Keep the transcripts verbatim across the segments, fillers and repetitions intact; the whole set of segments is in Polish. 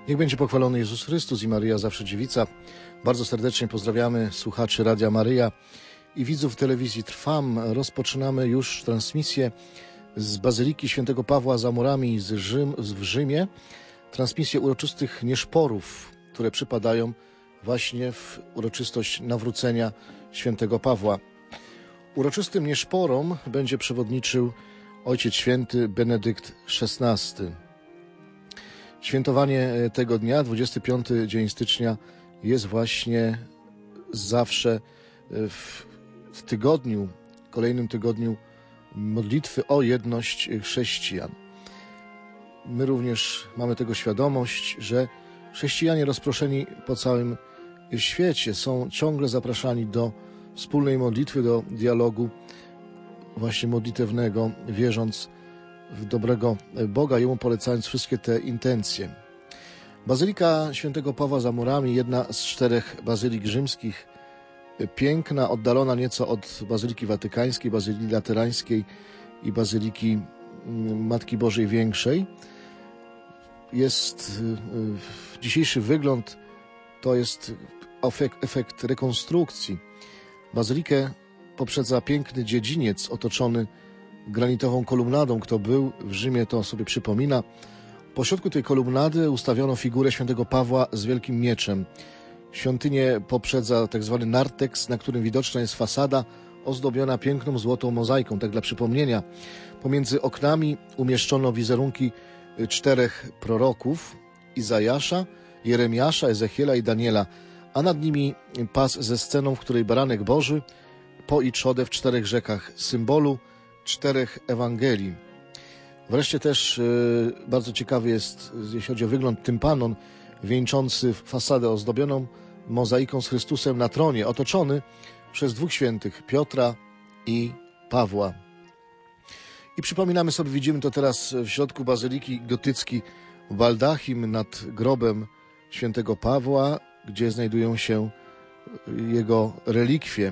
Niech będzie pochwalony Jezus Chrystus i Maryja Zawsze Dziewica. Bardzo serdecznie pozdrawiamy słuchaczy Radia Maryja i widzów telewizji Trwam. Rozpoczynamy już transmisję z Bazyliki Świętego Pawła za murami z Rzym, w Rzymie. Transmisję uroczystych nieszporów, które przypadają właśnie w uroczystość nawrócenia Świętego Pawła. Uroczystym nieszporom będzie przewodniczył Ojciec Święty Benedykt szesnasty. Świętowanie tego dnia, dwudziestego piątego dzień stycznia, jest właśnie zawsze w, w tygodniu, kolejnym tygodniu modlitwy o jedność chrześcijan. My również mamy tego świadomość, że chrześcijanie rozproszeni po całym świecie są ciągle zapraszani do wspólnej modlitwy, do dialogu właśnie modlitewnego, wierząc w dobrego Boga, Jemu polecając wszystkie te intencje. Bazylika Świętego Pawła za murami, jedna z czterech bazylik rzymskich, piękna, oddalona nieco od Bazyliki Watykańskiej, Bazyliki Laterańskiej i Bazyliki Matki Bożej Większej. Jest dzisiejszy wygląd, to jest efekt, efekt rekonstrukcji. Bazylikę poprzedza piękny dziedziniec otoczony granitową kolumnadą. Kto był w Rzymie, to sobie przypomina. Po środku tej kolumnady ustawiono figurę Świętego Pawła z wielkim mieczem. Świątynię poprzedza tak zwany narteks, na którym widoczna jest fasada ozdobiona piękną złotą mozaiką. Tak dla przypomnienia, pomiędzy oknami umieszczono wizerunki czterech proroków: Izajasza, Jeremiasza, Ezechiela i Daniela, a nad nimi pas ze sceną, w której baranek Boży po i trzodę w czterech rzekach, symbolu czterech Ewangelii. Wreszcie też yy, bardzo ciekawy jest, jeśli chodzi o wygląd, tympanon wieńczący fasadę ozdobioną mozaiką z Chrystusem na tronie, otoczony przez dwóch świętych, Piotra i Pawła. I przypominamy sobie, widzimy to teraz w środku bazyliki, gotycki baldachim nad grobem Świętego Pawła, gdzie znajdują się jego relikwie.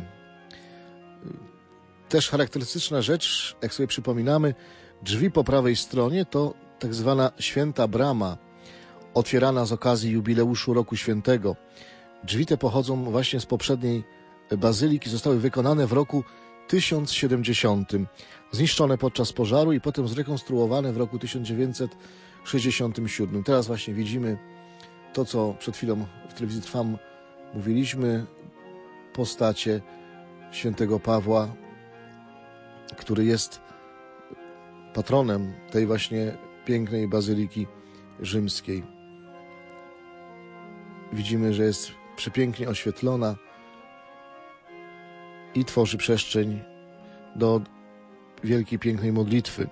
Też charakterystyczna rzecz, jak sobie przypominamy, drzwi po prawej stronie to tak zwana święta brama, otwierana z okazji jubileuszu Roku Świętego. Drzwi te pochodzą właśnie z poprzedniej bazyliki, zostały wykonane w roku tysiąc siedemdziesiątym, zniszczone podczas pożaru i potem zrekonstruowane w roku tysiąc dziewięćset sześćdziesiątym siódmym. Teraz właśnie widzimy to, co przed chwilą w telewizji Trwam mówiliśmy, postacie Świętego Pawła, który jest patronem tej właśnie pięknej bazyliki rzymskiej. Widzimy, że jest przepięknie oświetlona i tworzy przestrzeń do wielkiej, pięknej modlitwy.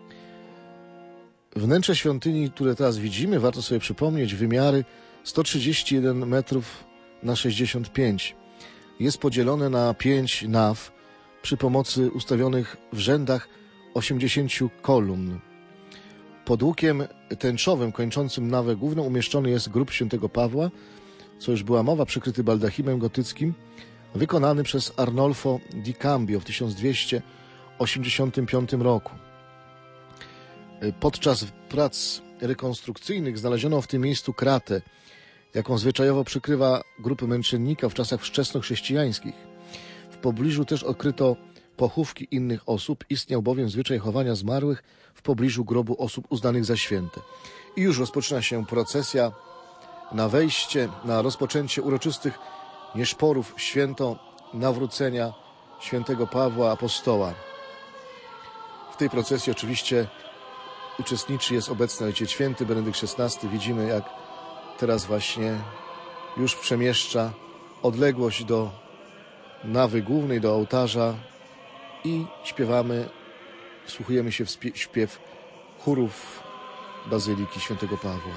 Wnętrze świątyni, które teraz widzimy, warto sobie przypomnieć, wymiary sto trzydzieści jeden metrów na sześćdziesiąt pięć. Jest podzielone na pięć naw przy pomocy ustawionych w rzędach osiemdziesięciu kolumn. Pod łukiem tęczowym kończącym nawę główną umieszczony jest grób Świętego Pawła, co już była mowa, przykryty baldachimem gotyckim, wykonany przez Arnolfo di Cambio w tysiąc dwieście osiemdziesiątym piątym roku. Podczas prac rekonstrukcyjnych znaleziono w tym miejscu kratę, jaką zwyczajowo przykrywa grupy męczennika w czasach wczesnochrześcijańskich. W pobliżu też odkryto pochówki innych osób, istniał bowiem zwyczaj chowania zmarłych w pobliżu grobu osób uznanych za święte. I już rozpoczyna się procesja na wejście, na rozpoczęcie uroczystych nieszporów, święto nawrócenia Świętego Pawła Apostoła. W tej procesji oczywiście uczestniczy, jest obecny Ojciec Święty Benedykt szesnasty. Widzimy, jak teraz właśnie już przemieszcza odległość do nawy głównej, do ołtarza i śpiewamy, wsłuchujemy się w śpiew chórów Bazyliki Świętego Pawła.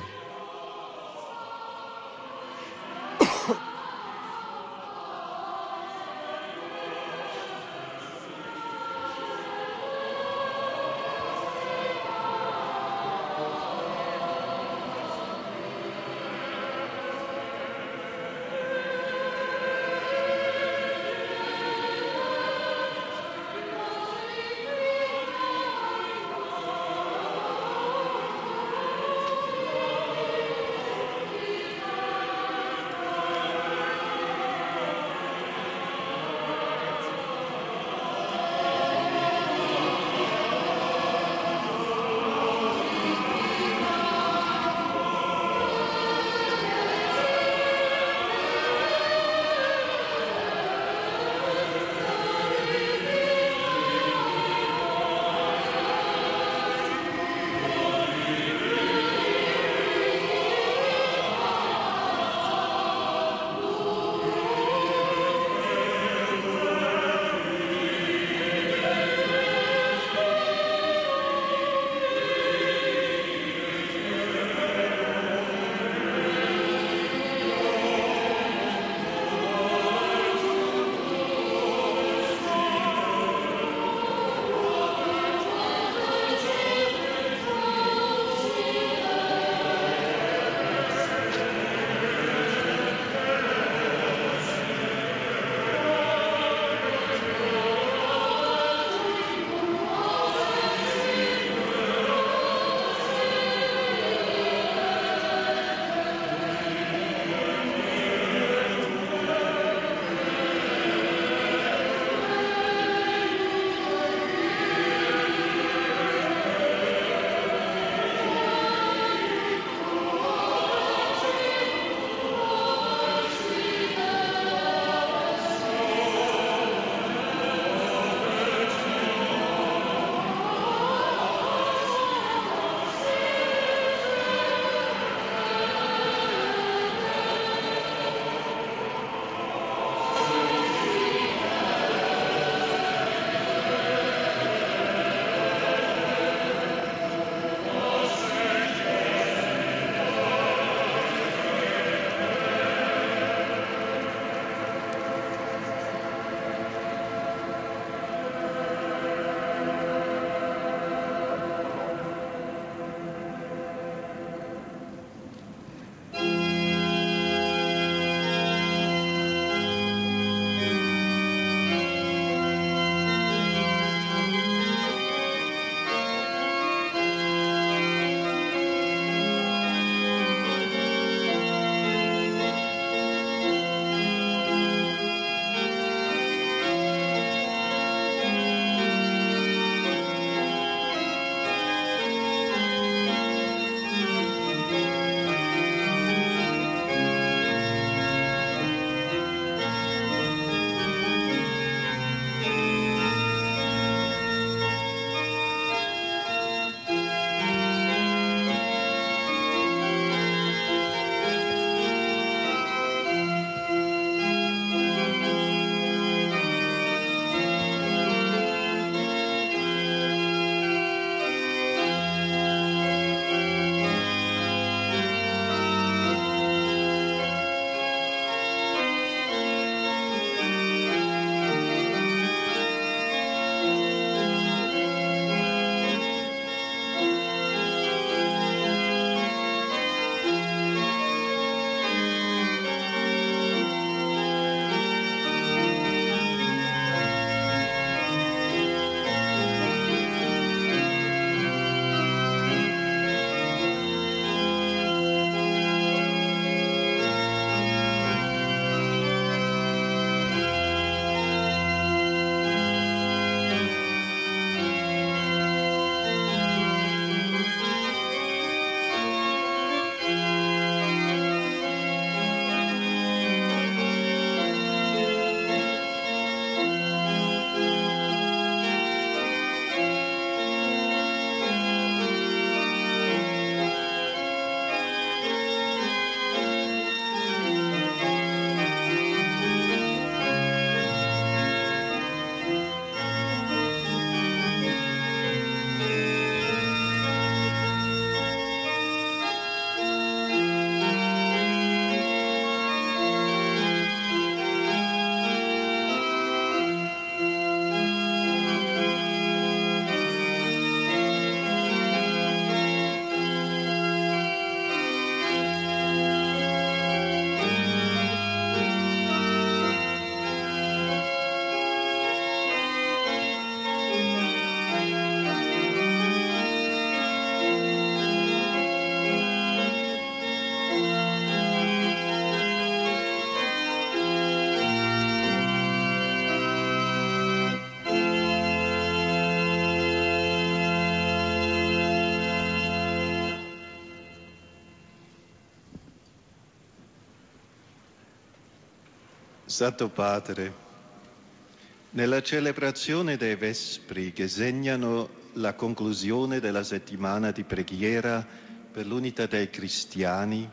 Santo Padre, nella celebrazione dei Vespri che segnano la conclusione della settimana di preghiera per l'unità dei cristiani,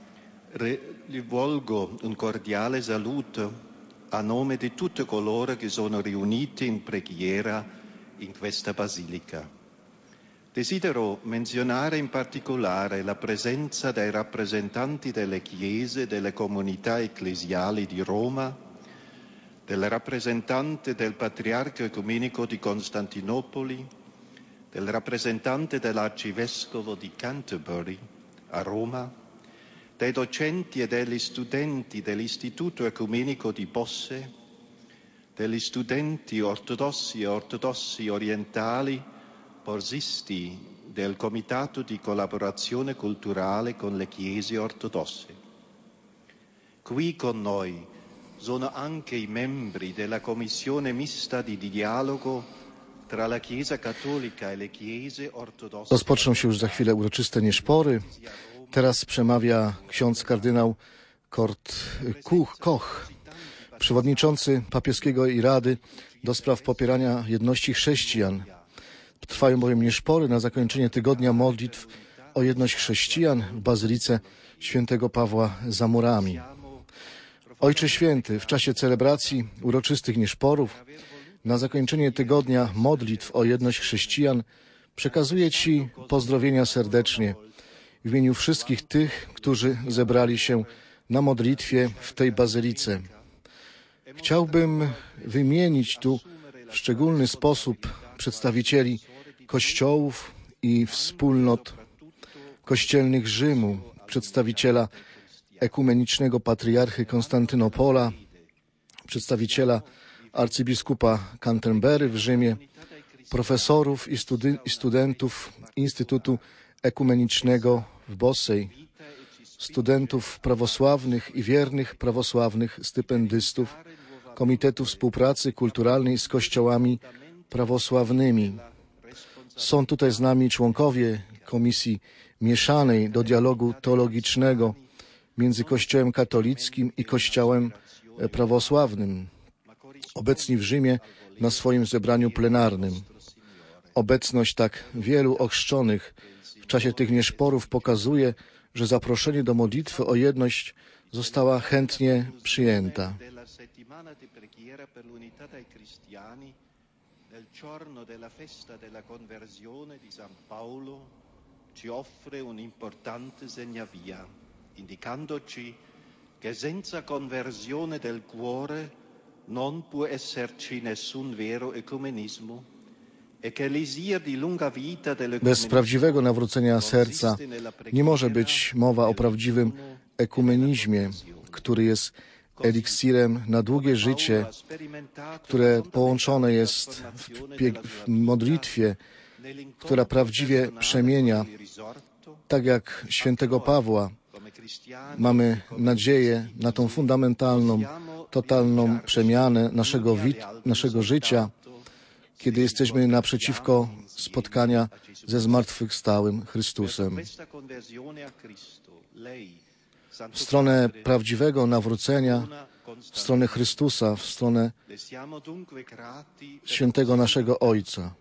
rivolgo un cordiale saluto a nome di tutti coloro che sono riuniti in preghiera in questa basilica. Desidero menzionare in particolare la presenza dei rappresentanti delle chiese e delle comunità ecclesiali di Roma, del rappresentante del Patriarca Ecumenico di Costantinopoli, del rappresentante dell'Arcivescovo di Canterbury a Roma, dei docenti e degli studenti dell'Istituto Ecumenico di Bosse, degli studenti ortodossi e ortodossi orientali, borsisti del Comitato di Collaborazione Culturale con le Chiese Ortodosse. Qui con noi sono anche i membri della Commissione Mista di Dialogo tra la Chiesa Cattolica e le Chiese Ortodosse. Rozpoczną się już za chwilę uroczyste nieszpory. Teraz przemawia ksiądz kardynał Kurt Koch, przewodniczący papieskiej Rady do spraw popierania jedności chrześcijan. Trwają bowiem nieszpory na zakończenie tygodnia modlitw o jedność chrześcijan w Bazylice Świętego Pawła za murami. Ojcze Święty, w czasie celebracji uroczystych nieszporów, na zakończenie tygodnia modlitw o jedność chrześcijan, przekazuję Ci pozdrowienia serdecznie w imieniu wszystkich tych, którzy zebrali się na modlitwie w tej bazylice. Chciałbym wymienić tu w szczególny sposób przedstawicieli kościołów i wspólnot kościelnych Rzymu, przedstawiciela ekumenicznego patriarchy Konstantynopola, przedstawiciela arcybiskupa Canterbury w Rzymie, profesorów i, studi- i studentów Instytutu Ekumenicznego w Bossey, studentów prawosławnych i wiernych prawosławnych stypendystów Komitetu Współpracy Kulturalnej z kościołami prawosławnymi. Są tutaj z nami członkowie Komisji Mieszanej do Dialogu Teologicznego między Kościołem katolickim i Kościołem prawosławnym, obecni w Rzymie na swoim zebraniu plenarnym. Obecność tak wielu ochrzczonych w czasie tych nieszporów pokazuje, że zaproszenie do modlitwy o jedność została chętnie przyjęta. Nel giorno della festa della conversione di San Paolo ci offre un'importante segnavia, indicandoci che senza conversione del cuore non può esserci nessun vero ecumenismo e che l'elisir di lunga vita Bez prawdziwego nawrócenia serca nie może być mowa o prawdziwym ekumenizmie, który jest eliksirem na długie życie, które połączone jest w, pie- w modlitwie, która prawdziwie przemienia, tak jak świętego Pawła. Mamy nadzieję na tą fundamentalną, totalną przemianę naszego, wi- naszego życia, kiedy jesteśmy naprzeciwko spotkania ze zmartwychwstałym Chrystusem. W stronę prawdziwego nawrócenia, w stronę Chrystusa, w stronę świętego naszego Ojca.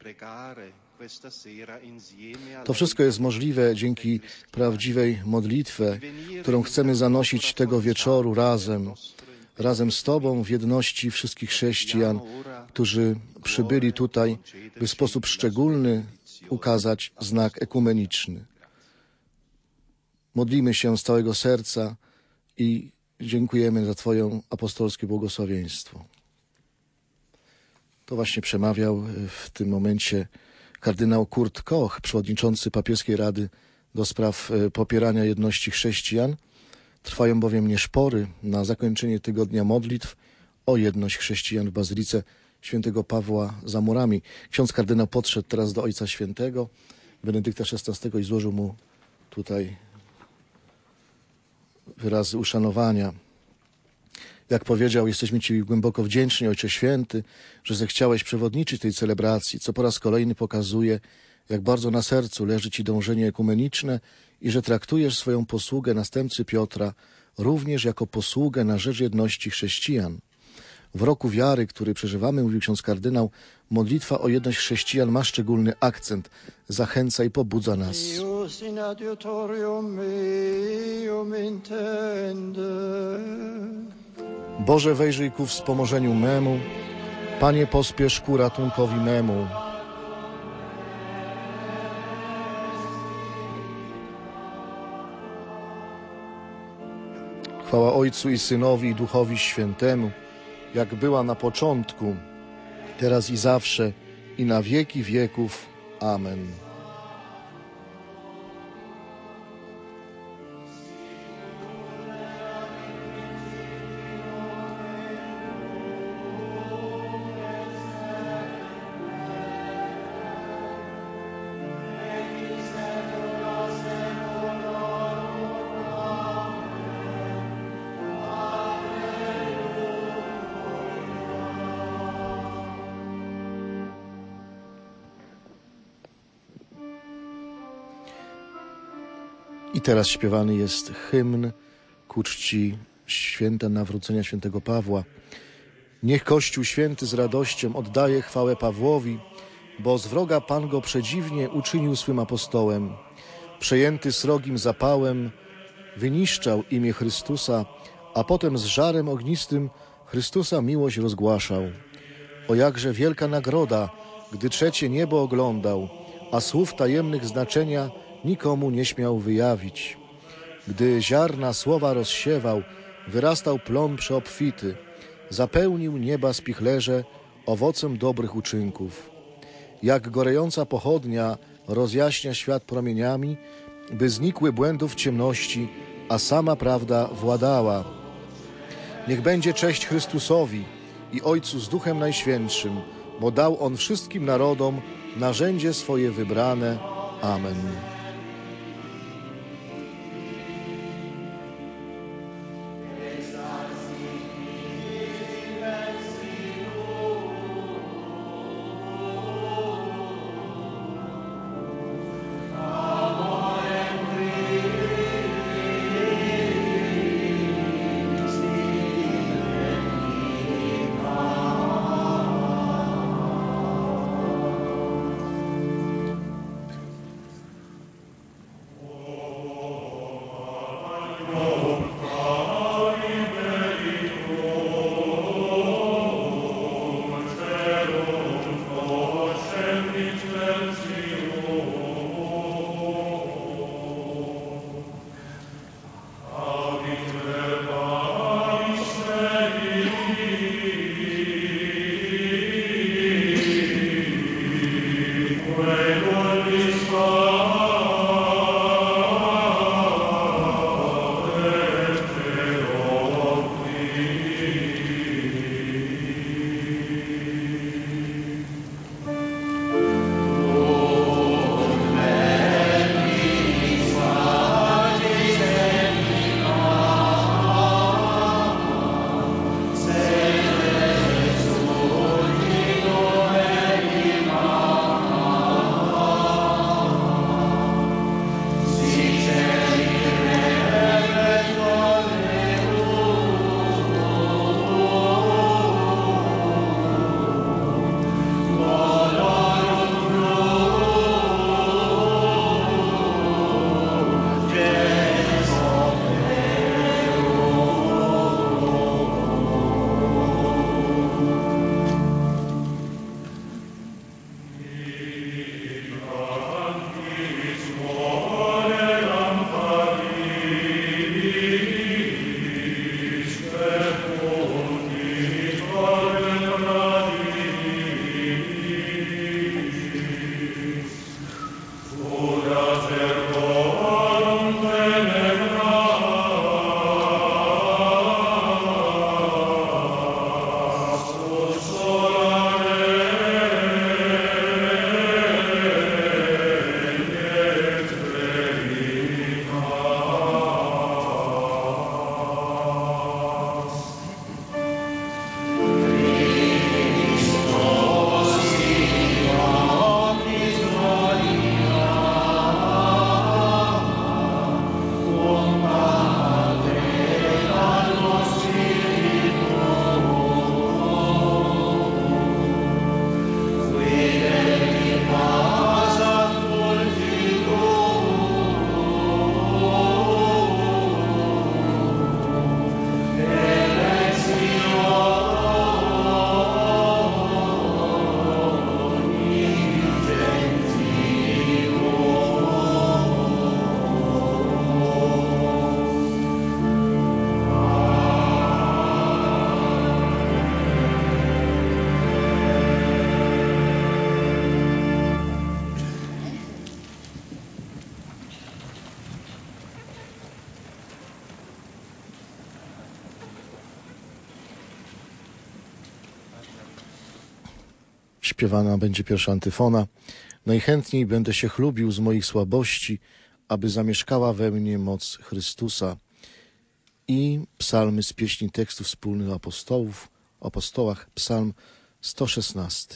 To wszystko jest możliwe dzięki prawdziwej modlitwie, którą chcemy zanosić tego wieczoru razem, razem z Tobą w jedności wszystkich chrześcijan, którzy przybyli tutaj, by w sposób szczególny ukazać znak ekumeniczny. Modlimy się z całego serca i dziękujemy za Twoje apostolskie błogosławieństwo. To właśnie przemawiał w tym momencie kardynał Kurt Koch, przewodniczący papieskiej Rady do spraw popierania jedności chrześcijan. Trwają bowiem nieszpory na zakończenie tygodnia modlitw o jedność chrześcijan w Bazylice Świętego Pawła za murami. Ksiądz kardynał podszedł teraz do Ojca Świętego, Benedykta szesnastego, i złożył mu tutaj wyrazy uszanowania. Jak powiedział, jesteśmy Ci głęboko wdzięczni, Ojcze Święty, że zechciałeś przewodniczyć tej celebracji, co po raz kolejny pokazuje, jak bardzo na sercu leży Ci dążenie ekumeniczne i że traktujesz swoją posługę następcy Piotra również jako posługę na rzecz jedności chrześcijan. W roku wiary, który przeżywamy, mówił ksiądz kardynał, modlitwa o jedność chrześcijan ma szczególny akcent, zachęca i pobudza nas. Boże, wejrzyj ku wspomożeniu memu, Panie, pospiesz ku ratunkowi memu. Chwała Ojcu i Synowi i Duchowi Świętemu, jak była na początku, teraz i zawsze, i na wieki wieków. Amen. I teraz śpiewany jest hymn ku czci święta nawrócenia świętego Pawła. Niech Kościół święty z radością oddaje chwałę Pawłowi, bo z wroga Pan go przedziwnie uczynił swym apostołem. Przejęty srogim zapałem wyniszczał imię Chrystusa, a potem z żarem ognistym Chrystusa miłość rozgłaszał. O jakże wielka nagroda, gdy trzecie niebo oglądał, a słów tajemnych znaczenia nikomu nie śmiał wyjawić. Gdy ziarna słowa rozsiewał, wyrastał plon przeobfity, zapełnił nieba spichlerze owocem dobrych uczynków. Jak gorejąca pochodnia rozjaśnia świat promieniami, by znikły błędów ciemności, a sama prawda władała. Niech będzie cześć Chrystusowi i Ojcu z Duchem Najświętszym, bo dał On wszystkim narodom narzędzie swoje wybrane. Amen. Śpiewana będzie pierwsza antyfona. Najchętniej będę się chlubił z moich słabości, aby zamieszkała we mnie moc Chrystusa. I psalmy z pieśni tekstów wspólnych apostołów, o apostołach, psalm sto szesnasty.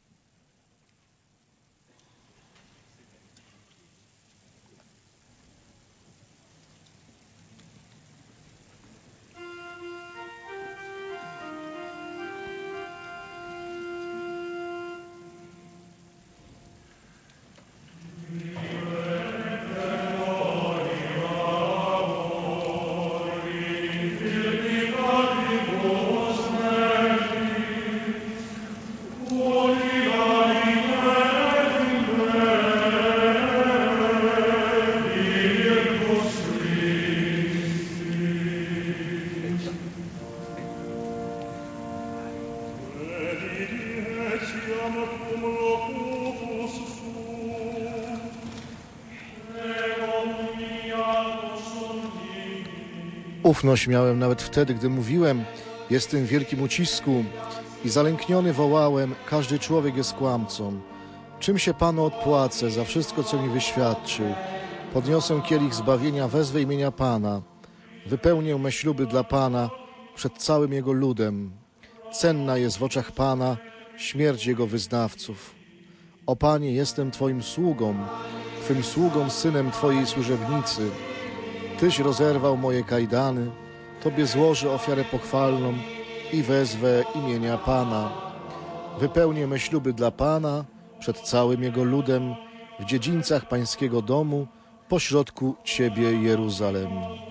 Ufność miałem nawet wtedy, gdy mówiłem, jestem w wielkim ucisku i zalękniony wołałem, każdy człowiek jest kłamcą. Czym się Panu odpłacę za wszystko, co mi wyświadczył? Podniosę kielich zbawienia, wezwę imienia Pana. Wypełnię me śluby dla Pana przed całym Jego ludem. Cenna jest w oczach Pana śmierć Jego wyznawców. O Panie, jestem Twoim sługą, Twym sługą, synem Twojej służebnicy. Tyś rozerwał moje kajdany, Tobie złożę ofiarę pochwalną i wezwę imienia Pana. Wypełnię me śluby dla Pana przed całym Jego ludem, w dziedzińcach Pańskiego domu, pośrodku Ciebie, Jeruzalem.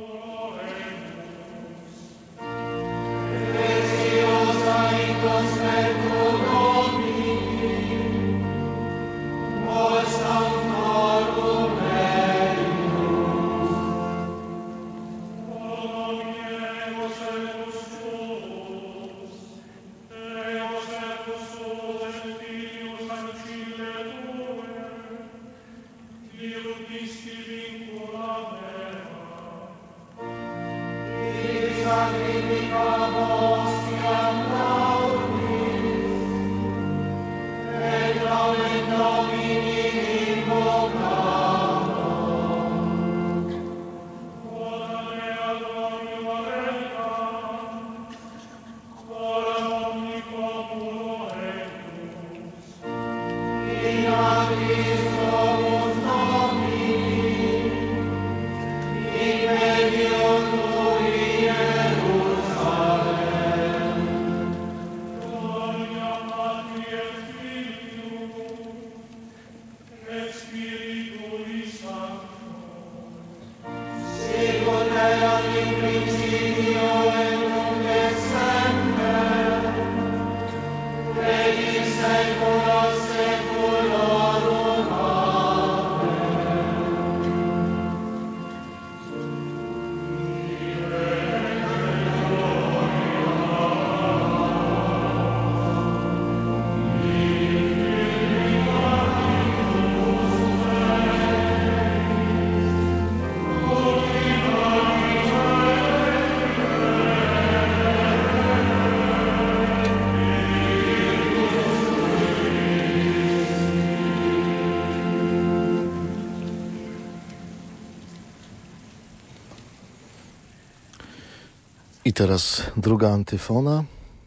I teraz druga antyfona.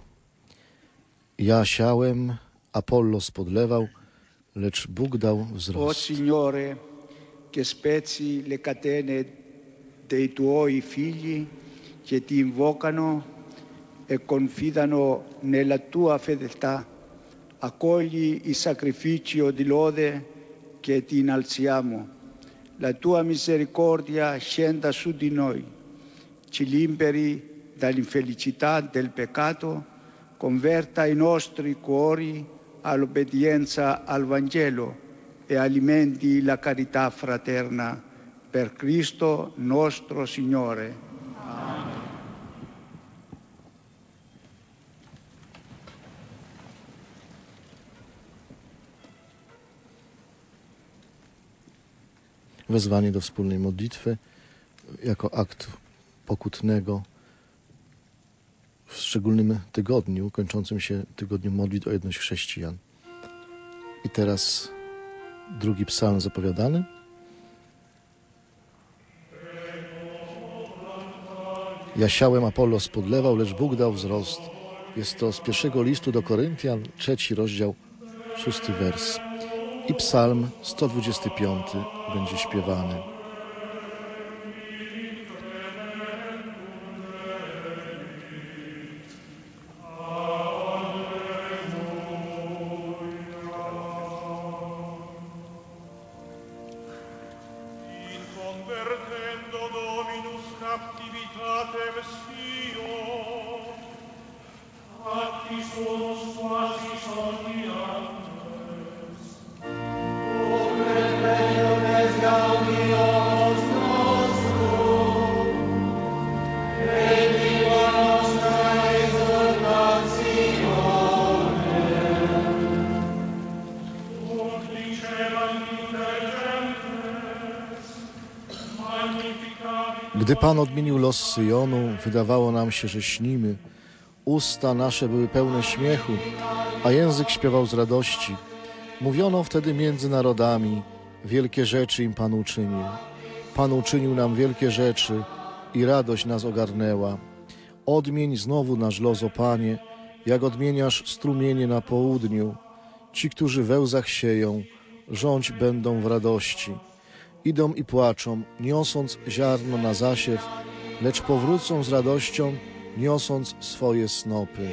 Ja siałem, Apollos podlewał, lecz Bóg dał wzrost. O Signore, che spezzi le catene dei tuoi figli che ti invocano e confidano nella tua fedeltà, accogli il sacrificio di lode che ti innalziamo. La tua misericordia scenda su di noi, ci liberi dall'infelicità del peccato, converta i nostri cuori all'obbedienza al Vangelo e alimenti la carità fraterna per Cristo nostro Signore. Amen. Wezwanie do wspólnej modlitwy jako akt pokutnego w szczególnym tygodniu, kończącym się tygodniu modlitw o jedność chrześcijan. I teraz drugi psalm zapowiadany. Ja siałem, Apollos podlewał, lecz Bóg dał wzrost. Jest to z pierwszego listu do Koryntian, trzeci rozdział, szósty wers. I psalm sto dwudziesty piąty będzie śpiewany. Gdy Pan odmienił los Syjonu, wydawało nam się, że śnimy. Usta nasze były pełne śmiechu, a język śpiewał z radości. Mówiono wtedy między narodami, wielkie rzeczy im Pan uczynił. Pan uczynił nam wielkie rzeczy i radość nas ogarnęła. Odmień znowu nasz los, o Panie, jak odmieniasz strumienie na południu. Ci, którzy we łzach sieją, rządź będą w radości. Idą i płaczą, niosąc ziarno na zasiew, lecz powrócą z radością, niosąc swoje snopy.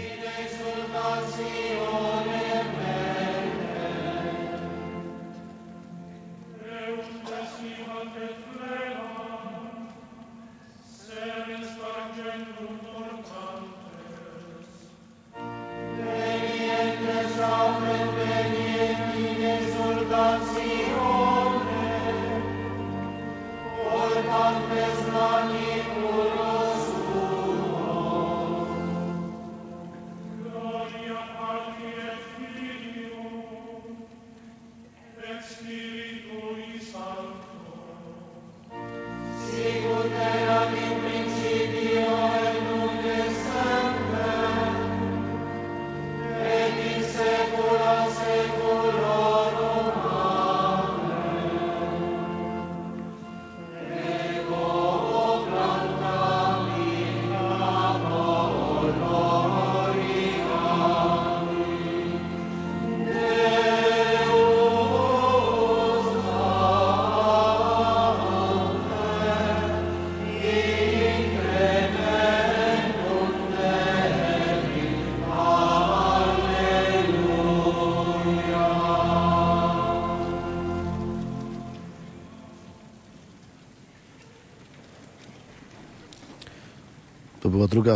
To była druga,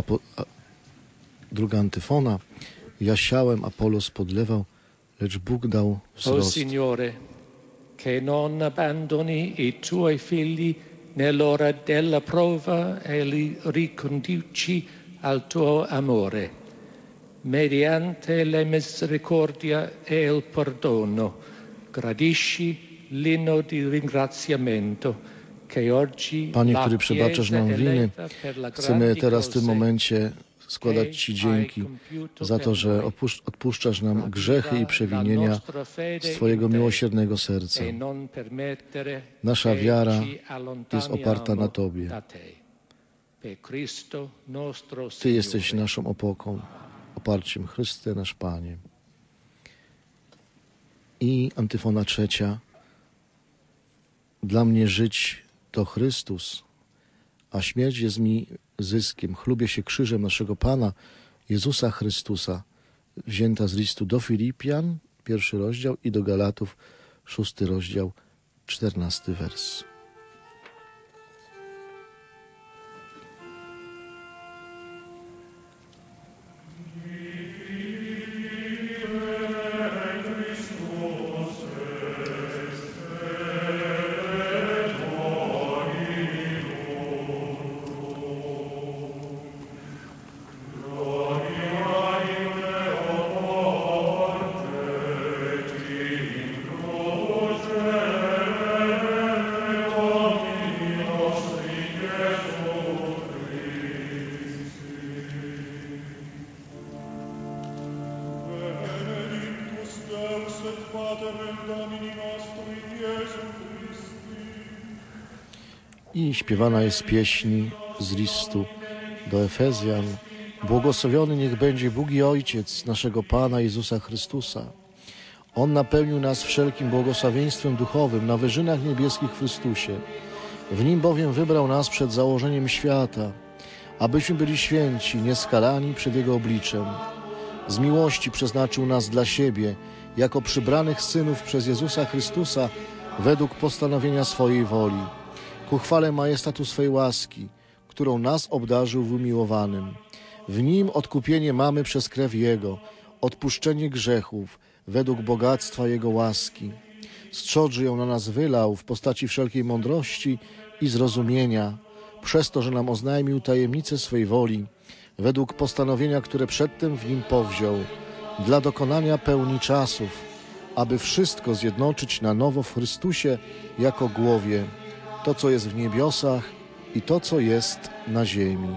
druga antyfona. Ja siałem, Apollos podlewał, lecz Bóg dał wzrost. O Signore, che non abbandoni i tuoi figli nell'ora della prova e li riconduci al tuo amore. Mediante la misericordia e il perdono, gradisci l'inno di ringraziamento. Panie, który przebaczasz nam winy, chcemy teraz w tym momencie składać Ci dzięki za to, że odpuszczasz nam grzechy i przewinienia z Twojego miłosiernego serca. Nasza wiara jest oparta na Tobie. Ty jesteś naszą opoką, oparciem Chryste, nasz Panie. I antyfona trzecia. Dla mnie żyć to Chrystus, a śmierć jest mi zyskiem. Chlubię się krzyżem naszego Pana Jezusa Chrystusa, wzięta z listu do Filipian, pierwszy rozdział, i do Galatów, szósty rozdział, czternasty wers. I śpiewana jest pieśń z listu do Efezjan. Błogosławiony niech będzie Bóg i Ojciec naszego Pana Jezusa Chrystusa. On napełnił nas wszelkim błogosławieństwem duchowym na wyżynach niebieskich w Chrystusie. W Nim bowiem wybrał nas przed założeniem świata, abyśmy byli święci, nieskalani przed Jego obliczem. Z miłości przeznaczył nas dla siebie, jako przybranych synów przez Jezusa Chrystusa, według postanowienia swojej woli, ku chwale majestatu swej łaski, którą nas obdarzył w umiłowanym. W Nim odkupienie mamy przez krew Jego, odpuszczenie grzechów, według bogactwa Jego łaski. Strzodrzy ją na nas wylał w postaci wszelkiej mądrości i zrozumienia, przez to, że nam oznajmił tajemnicę swej woli, według postanowienia, które przedtem w Nim powziął, dla dokonania pełni czasów, aby wszystko zjednoczyć na nowo w Chrystusie jako głowie, to, co jest w niebiosach i to, co jest na ziemi.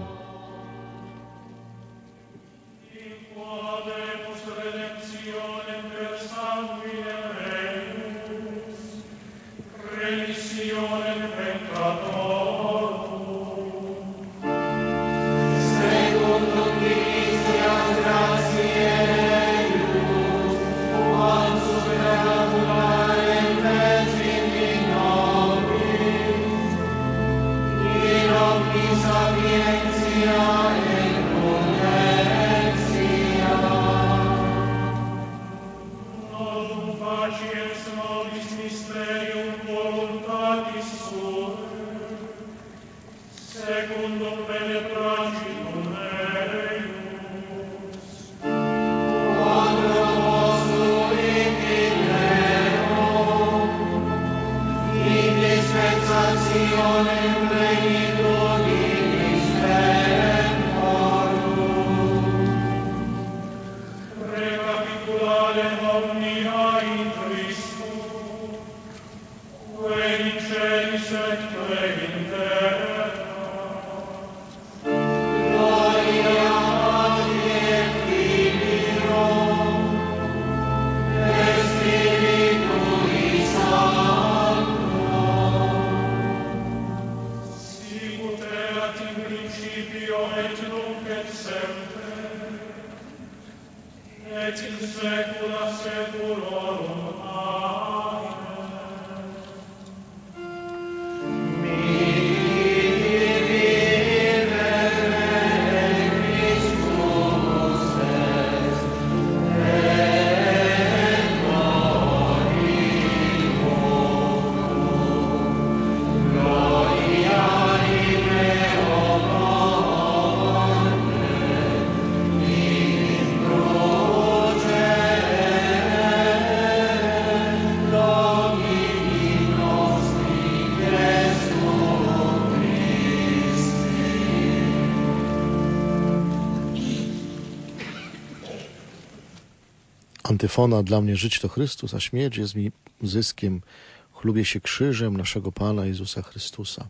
Antyfona: dla mnie żyć to Chrystus, a śmierć jest mi zyskiem. Chlubię się krzyżem naszego Pana Jezusa Chrystusa.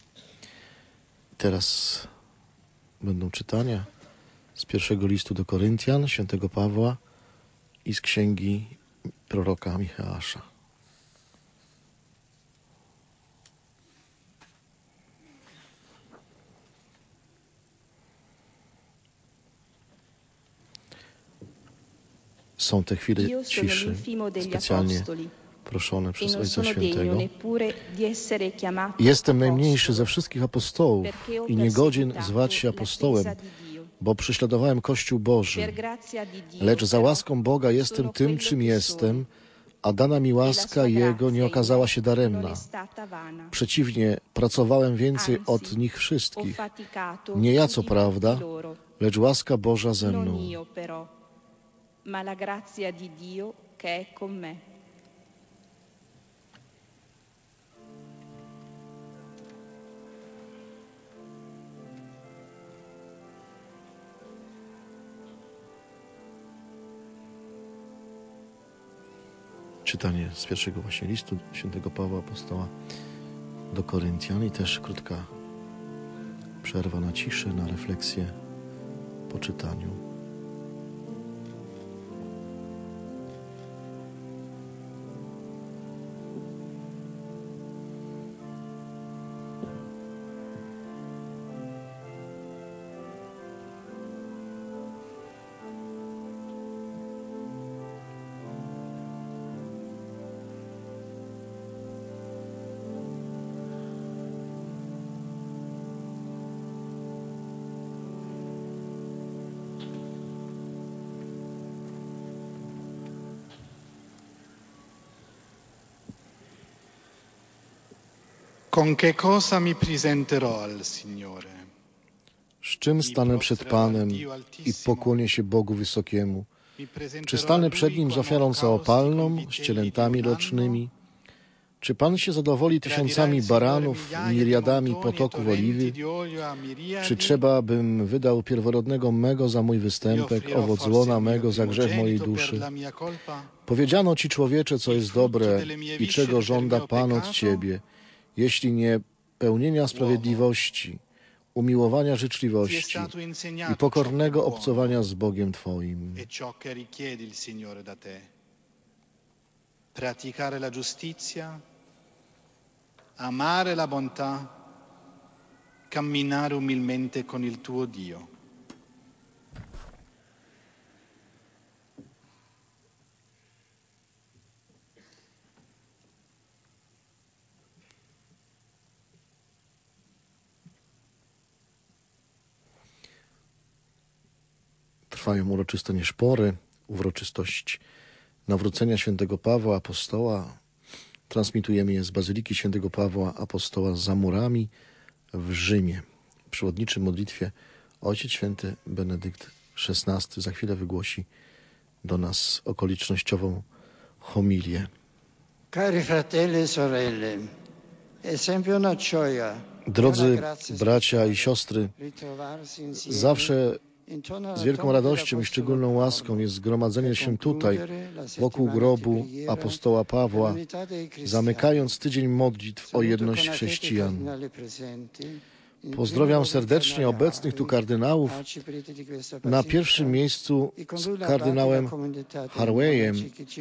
Teraz będą czytania z pierwszego listu do Koryntian, świętego Pawła i z księgi proroka Micheasza. Są te chwile ciszy specjalnie proszone przez Ojca Świętego. Jestem najmniejszy ze wszystkich apostołów i niegodzien zwać się apostołem, bo prześladowałem Kościół Boży. Lecz za łaską Boga jestem tym, czym jestem, a dana mi łaska Jego nie okazała się daremna. Przeciwnie, pracowałem więcej od nich wszystkich. Nie ja co prawda, lecz łaska Boża ze mną. Ma la grazia di Dio che è con me. Czytanie z pierwszego właśnie listu świętego Pawła Apostoła do Koryntian i też krótka przerwa na ciszę, na refleksję po czytaniu. Con che cosa mi presenterò al Signore? Z czym stanę przed Panem i pokłonię się Bogu Wysokiemu? Czy stanę przed Nim z ofiarą całopalną, z cielętami rocznymi? Czy Pan się zadowoli tysiącami baranów, miriadami potoków oliwy? Czy trzeba, bym wydał pierworodnego mego za mój występek, owoc łona mego za grzech mojej duszy? Powiedziano Ci, człowiecze, co jest dobre i czego żąda Pan od Ciebie, jeśli nie pełnienia sprawiedliwości, umiłowania życzliwości i pokornego obcowania z Bogiem Twoim. Praticare la giustizia, amare la bontà, camminare umilmente con il tuo Dio. Trwają uroczyste nieszpory, uroczystość nawrócenia świętego Pawła Apostoła. Transmitujemy je z Bazyliki świętego Pawła Apostoła za murami w Rzymie. W przewodniczym modlitwie Ojciec Święty Benedykt szesnasty za chwilę wygłosi do nas okolicznościową homilię. Cari fratelli e sorelle, è sempre una gioia. Drodzy bracia i siostry, zawsze z wielką radością i szczególną łaską jest zgromadzenie się tutaj, wokół grobu apostoła Pawła, zamykając tydzień modlitw o jedność chrześcijan. Pozdrawiam serdecznie obecnych tu kardynałów, na pierwszym miejscu z kardynałem Harveyem,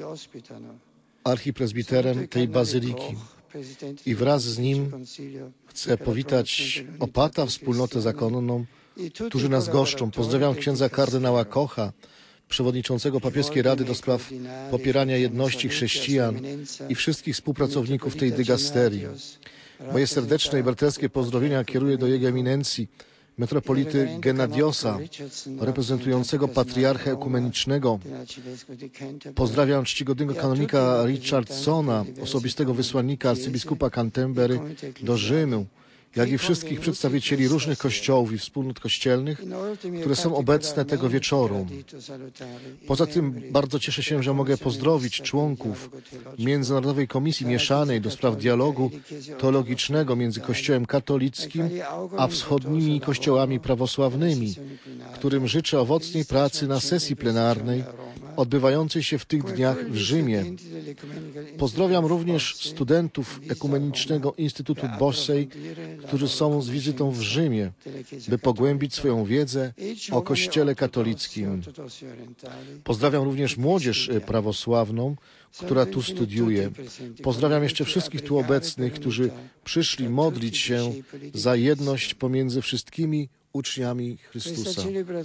archipresbiterem tej bazyliki. I wraz z nim chcę powitać opata, wspólnotę zakonną, którzy nas goszczą. Pozdrawiam księdza kardynała Kocha, przewodniczącego Papieskiej Rady do spraw popierania jedności chrześcijan i wszystkich współpracowników tej dygasterii. Moje serdeczne i braterskie pozdrowienia kieruję do Jego Eminencji, metropolity Gennadiosa, reprezentującego patriarchę ekumenicznego. Pozdrawiam czcigodnego kanonika Richardsona, osobistego wysłannika arcybiskupa Canterbury do Rzymu, jak i wszystkich przedstawicieli różnych kościołów i wspólnot kościelnych, które są obecne tego wieczoru. Poza tym bardzo cieszę się, że mogę pozdrowić członków Międzynarodowej Komisji Mieszanej do spraw dialogu teologicznego między Kościołem katolickim a wschodnimi kościołami prawosławnymi, którym życzę owocnej pracy na sesji plenarnej odbywającej się w tych dniach w Rzymie. Pozdrawiam również studentów Ekumenicznego Instytutu Bossey, którzy są z wizytą w Rzymie, by pogłębić swoją wiedzę o Kościele katolickim. Pozdrawiam również młodzież prawosławną, która tu studiuje. Pozdrawiam jeszcze wszystkich tu obecnych, którzy przyszli modlić się za jedność pomiędzy wszystkimi uczniami Chrystusa.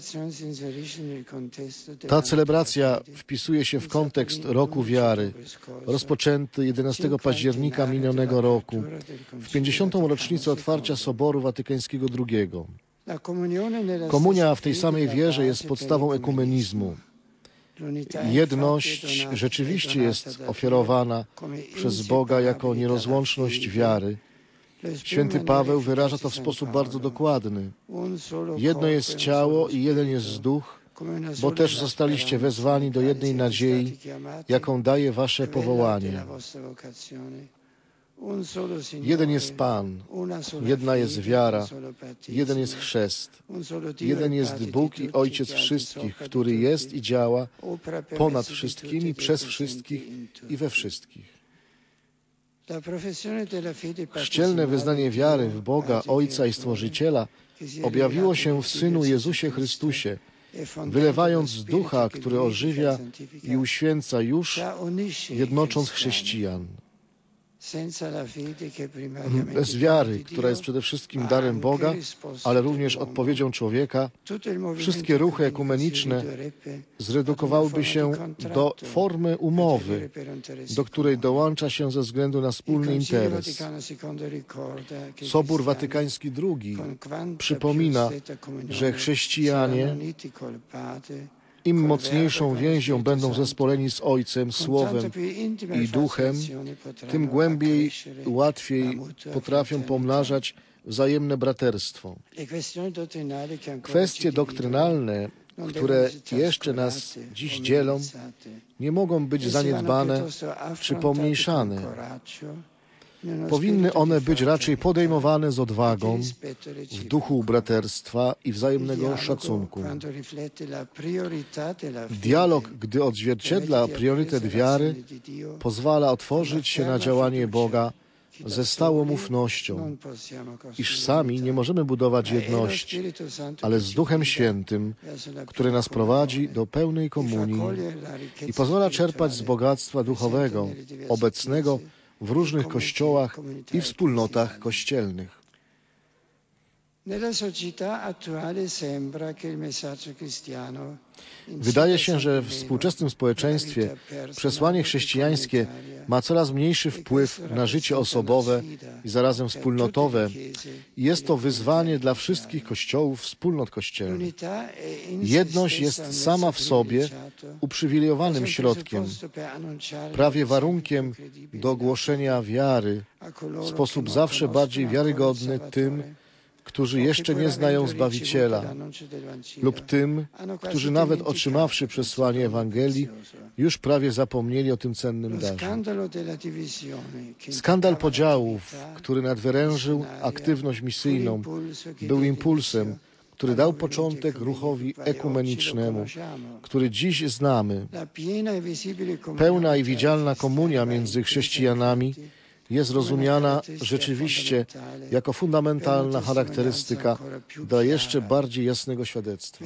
Ta celebracja wpisuje się w kontekst Roku Wiary, rozpoczęty jedenastego października minionego roku, w pięćdziesiątą rocznicę otwarcia Soboru Watykańskiego drugiego. Komunia w tej samej wierze jest podstawą ekumenizmu. Jedność rzeczywiście jest ofiarowana przez Boga jako nierozłączność wiary. Święty Paweł wyraża to w sposób bardzo dokładny. Jedno jest ciało i jeden jest duch, bo też zostaliście wezwani do jednej nadziei, jaką daje wasze powołanie. Jeden jest Pan, jedna jest wiara, jeden jest chrzest, jeden jest Bóg i Ojciec wszystkich, który jest i działa ponad wszystkimi, przez wszystkich i we wszystkich. Chrzcielne wyznanie wiary w Boga, Ojca i Stworzyciela objawiło się w Synu Jezusie Chrystusie, wylewając Ducha, który ożywia i uświęca już, jednocząc chrześcijan. Bez wiary, która jest przede wszystkim darem Boga, ale również odpowiedzią człowieka, wszystkie ruchy ekumeniczne zredukowałyby się do formy umowy, do której dołącza się ze względu na wspólny interes. Sobór Watykański drugi przypomina, że chrześcijanie Im mocniejszą więzią będą zespoleni z Ojcem, Słowem i Duchem, tym głębiej, łatwiej potrafią pomnażać wzajemne braterstwo. Kwestie doktrynalne, które jeszcze nas dziś dzielą, nie mogą być zaniedbane czy pomniejszane. Powinny one być raczej podejmowane z odwagą, w duchu braterstwa i wzajemnego szacunku. Dialog, gdy odzwierciedla priorytet wiary, pozwala otworzyć się na działanie Boga ze stałą ufnością, iż sami nie możemy budować jedności, ale z Duchem Świętym, który nas prowadzi do pełnej komunii i pozwala czerpać z bogactwa duchowego, obecnego w różnych kościołach i wspólnotach kościelnych. Wydaje się, że w współczesnym społeczeństwie przesłanie chrześcijańskie ma coraz mniejszy wpływ na życie osobowe i zarazem wspólnotowe i jest to wyzwanie dla wszystkich kościołów, wspólnot kościelnych. Jedność jest sama w sobie uprzywilejowanym środkiem, prawie warunkiem do głoszenia wiary w sposób zawsze bardziej wiarygodny tym, którzy jeszcze nie znają Zbawiciela, lub tym, którzy nawet otrzymawszy przesłanie Ewangelii, już prawie zapomnieli o tym cennym darze. Skandal podziałów, który nadwyrężył aktywność misyjną, był impulsem, który dał początek ruchowi ekumenicznemu, który dziś znamy. Pełna i widzialna komunia między chrześcijanami jest rozumiana rzeczywiście jako fundamentalna charakterystyka dla jeszcze bardziej jasnego świadectwa.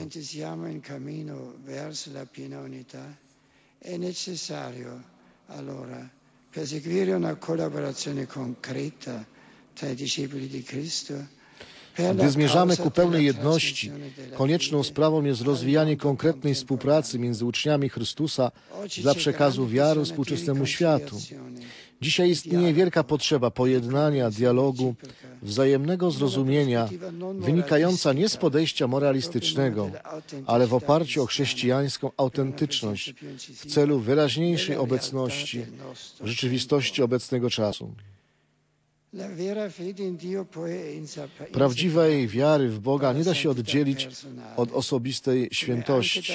Gdy zmierzamy ku pełnej jedności, konieczną sprawą jest rozwijanie konkretnej współpracy między uczniami Chrystusa dla przekazu wiary współczesnemu światu. Dzisiaj istnieje wielka potrzeba pojednania, dialogu, wzajemnego zrozumienia, wynikająca nie z podejścia moralistycznego, ale w oparciu o chrześcijańską autentyczność w celu wyraźniejszej obecności w rzeczywistości obecnego czasu. Prawdziwej wiary w Boga nie da się oddzielić od osobistej świętości,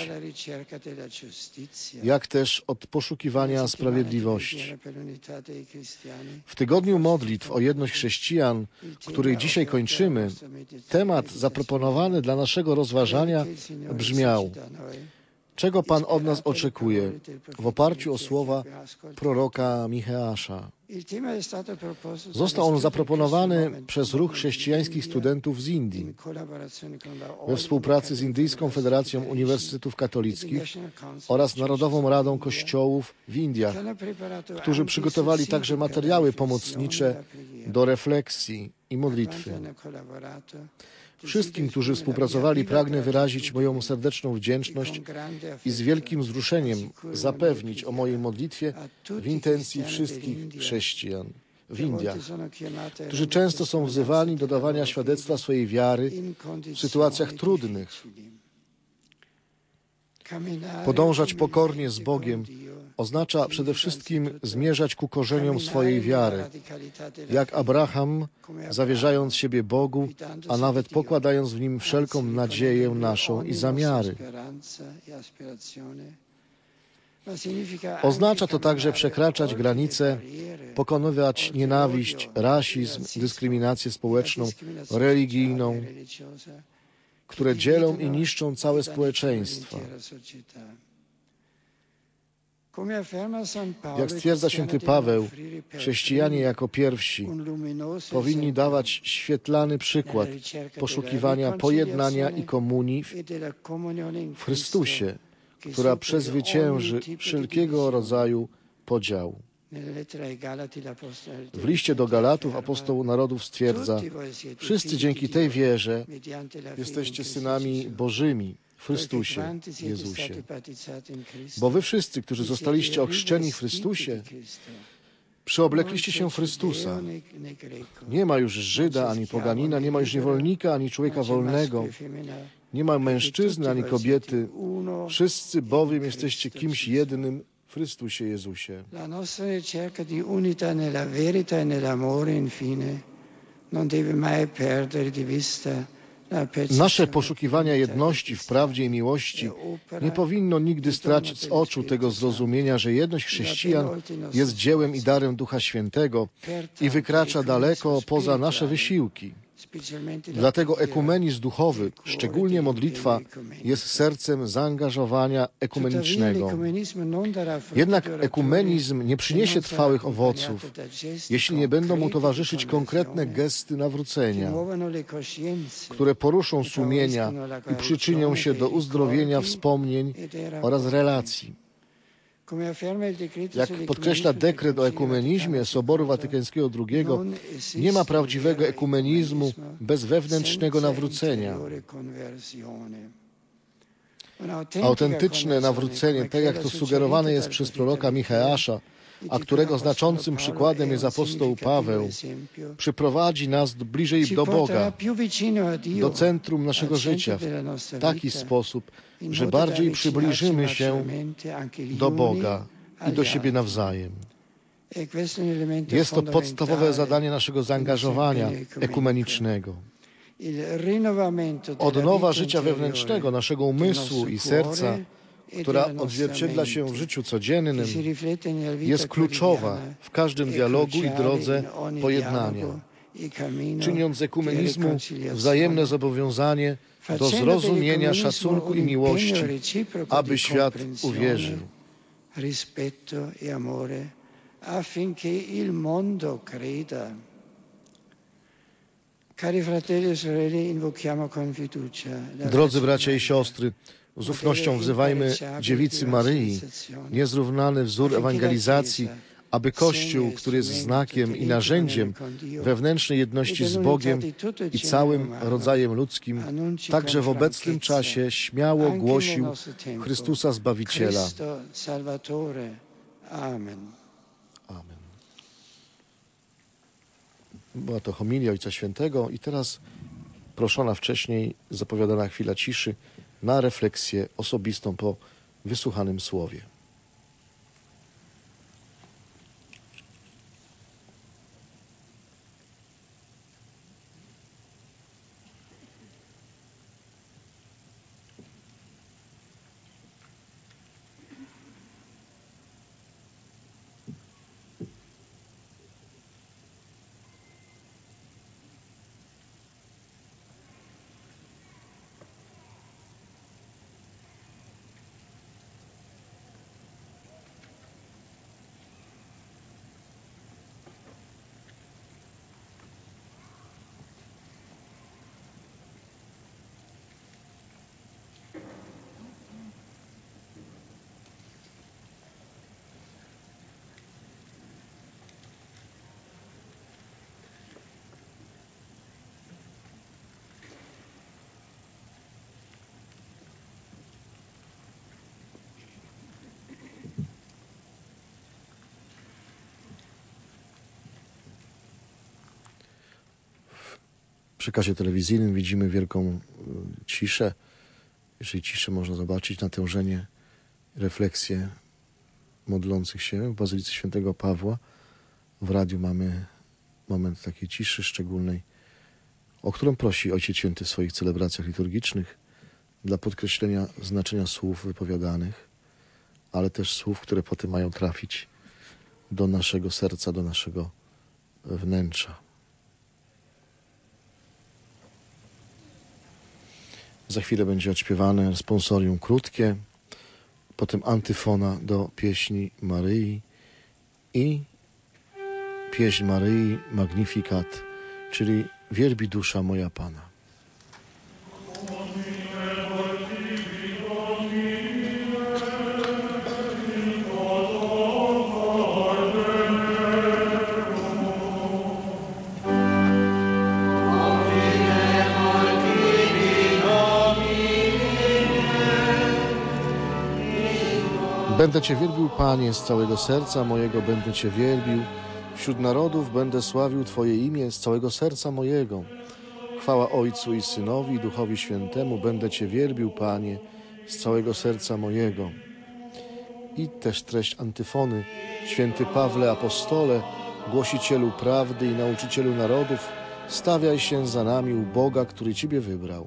jak też od poszukiwania sprawiedliwości. W tygodniu modlitw o jedność chrześcijan, który dzisiaj kończymy, temat zaproponowany dla naszego rozważania brzmiał: czego Pan od nas oczekuje, w oparciu o słowa proroka Micheasza. Został on zaproponowany przez ruch chrześcijańskich studentów z Indii we współpracy z Indyjską Federacją Uniwersytetów Katolickich oraz Narodową Radą Kościołów w Indiach, którzy przygotowali także materiały pomocnicze do refleksji i modlitwy. Wszystkim, którzy współpracowali, pragnę wyrazić moją serdeczną wdzięczność i z wielkim wzruszeniem zapewnić o mojej modlitwie w intencji wszystkich chrześcijan w Indiach, którzy często są wzywani do dawania świadectwa swojej wiary w sytuacjach trudnych. Podążać pokornie z Bogiem oznacza przede wszystkim zmierzać ku korzeniom swojej wiary, jak Abraham, zawierzając siebie Bogu, a nawet pokładając w Nim wszelką nadzieję naszą i zamiary. Oznacza to także przekraczać granice, pokonywać nienawiść, rasizm, dyskryminację społeczną, religijną, które dzielą i niszczą całe społeczeństwa. Jak stwierdza święty Paweł, chrześcijanie jako pierwsi powinni dawać świetlany przykład poszukiwania pojednania i komunii w Chrystusie, która przezwycięży wszelkiego rodzaju podział. W liście do Galatów apostoł narodów stwierdza: wszyscy dzięki tej wierze jesteście synami Bożymi w Chrystusie Jezusie. Bo wy wszyscy, którzy zostaliście ochrzczeni w Chrystusie, przyoblekliście się w Chrystusa. Nie ma już Żyda ani poganina, nie ma już niewolnika ani człowieka wolnego. Nie ma mężczyzny ani kobiety, wszyscy bowiem jesteście kimś jednym w Chrystusie Jezusie. La nostra ricerca di unità nella verità e nell'amore, infine, non deve mai perdere di vista la Nasze poszukiwania jedności w prawdzie i miłości nie powinno nigdy stracić z oczu tego zrozumienia, że jedność chrześcijan jest dziełem i darem Ducha Świętego i wykracza daleko poza nasze wysiłki. Dlatego ekumenizm duchowy, szczególnie modlitwa, jest sercem zaangażowania ekumenicznego. Jednak ekumenizm nie przyniesie trwałych owoców, jeśli nie będą mu towarzyszyć konkretne gesty nawrócenia, które poruszą sumienia i przyczynią się do uzdrowienia wspomnień oraz relacji. Jak podkreśla dekret o ekumenizmie Soboru Watykańskiego drugiego, nie ma prawdziwego ekumenizmu bez wewnętrznego nawrócenia. Autentyczne nawrócenie, tak jak to sugerowane jest przez proroka Micheasza, a którego znaczącym przykładem jest apostoł Paweł, przyprowadzi nas bliżej do Boga, do centrum naszego życia w taki sposób, że bardziej przybliżymy się do Boga i do siebie nawzajem. Jest to podstawowe zadanie naszego zaangażowania ekumenicznego. Odnowa życia wewnętrznego, naszego umysłu i serca, która odzwierciedla się w życiu codziennym, jest kluczowa w każdym dialogu i drodze pojednania, czyniąc z ekumenizmu wzajemne zobowiązanie do zrozumienia, szacunku i miłości, aby świat uwierzył. Drodzy bracia i siostry, z ufnością wzywajmy Dziewicy Maryi, niezrównany wzór ewangelizacji, aby Kościół, który jest znakiem i narzędziem wewnętrznej jedności z Bogiem i całym rodzajem ludzkim, także w obecnym czasie śmiało głosił Chrystusa Zbawiciela. Amen. Była to homilia Ojca Świętego i teraz proszona wcześniej, zapowiadana chwila ciszy na refleksję osobistą po wysłuchanym słowie. W przekazie telewizyjnym widzimy wielką ciszę. Jeżeli ciszę można zobaczyć, natężenie, refleksję modlących się w Bazylice Świętego Pawła. W radiu mamy moment takiej ciszy szczególnej, o którą prosi Ojciec Święty w swoich celebracjach liturgicznych dla podkreślenia znaczenia słów wypowiadanych, ale też słów, które potem mają trafić do naszego serca, do naszego wnętrza. Za chwilę będzie odśpiewane responsorium krótkie, potem antyfona do pieśni Maryi i pieśń Maryi Magnificat, czyli wielbi dusza moja Pana. Będę Cię wielbił, Panie, z całego serca mojego będę Cię wielbił. Wśród narodów będę sławił Twoje imię z całego serca mojego. Chwała Ojcu i Synowi, i Duchowi Świętemu. Będę Cię wielbił, Panie, z całego serca mojego. I też treść antyfony. Święty Pawle Apostole, głosicielu prawdy i nauczycielu narodów, stawiaj się za nami u Boga, który Ciebie wybrał.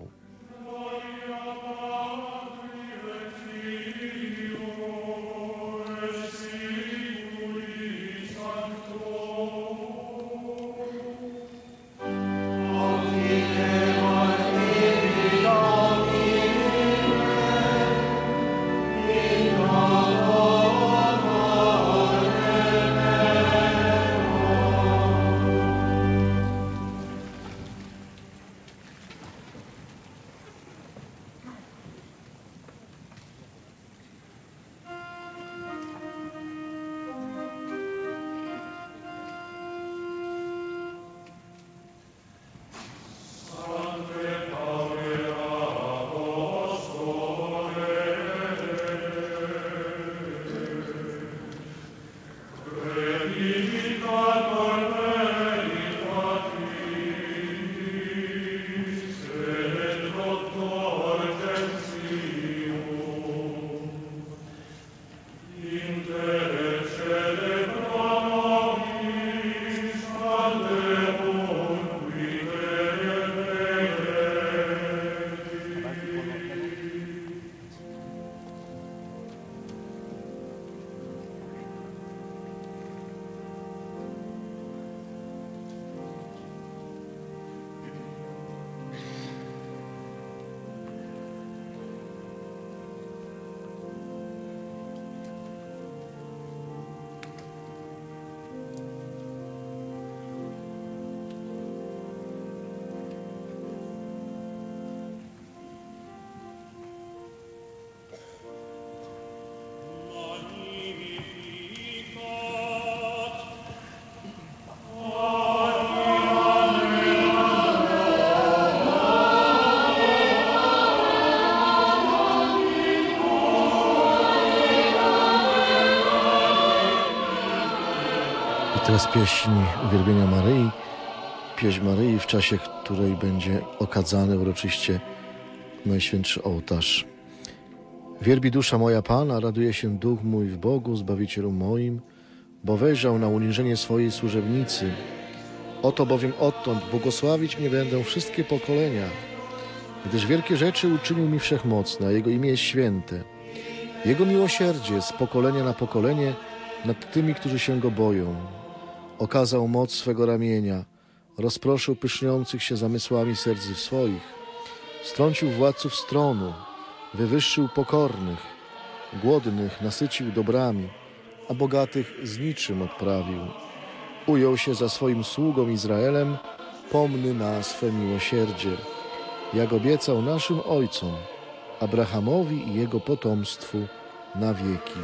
Teraz pieśń uwielbienia Maryi, pieśń Maryi, w czasie której będzie okadzany uroczyście Najświętszy Ołtarz. Wielbi dusza moja Pana, raduje się duch mój w Bogu, Zbawicielu moim, bo wejrzał na uniżenie swojej służebnicy. Oto bowiem odtąd błogosławić mnie będą wszystkie pokolenia, gdyż wielkie rzeczy uczynił mi Wszechmocny, a Jego imię jest święte. Jego miłosierdzie z pokolenia na pokolenie nad tymi, którzy się Go boją. Okazał moc swego ramienia, rozproszył pyszniących się zamysłami serc swoich, strącił władców z tronu, wywyższył pokornych, głodnych nasycił dobrami, a bogatych z niczym odprawił. Ujął się za swoim sługą Izraelem, pomny na swe miłosierdzie, jak obiecał naszym ojcom, Abrahamowi i jego potomstwu na wieki.